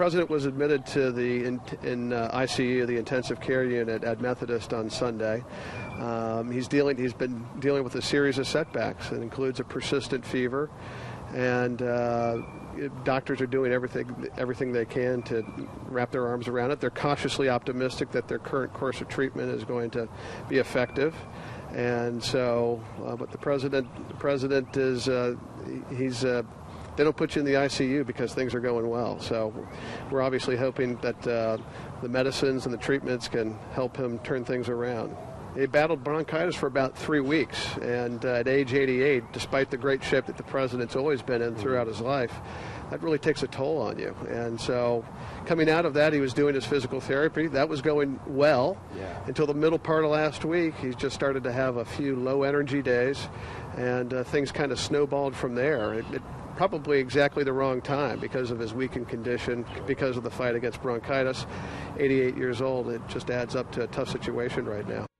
The president was admitted to the ICU, the intensive care unit at Methodist on Sunday. He's been dealing with a series of setbacks. It includes a persistent fever, and doctors are doing everything they can to wrap their arms around it. They're cautiously optimistic that their current course of treatment is going to be effective. And so, but the president is they don't put you in the ICU because things are going well. So we're obviously hoping that the medicines and the treatments can help him turn things around. He battled bronchitis for about 3 weeks, and at age 88, despite the great shape that the president's always been in throughout his life, that really takes a toll on you. And so coming out of that, he was doing his physical therapy. That was going well until the middle part of last week. He just started to have a few low-energy days, and things kind of snowballed from there. It probably exactly the wrong time because of his weakened condition, because of the fight against bronchitis. 88 years old, it just adds up to a tough situation right now.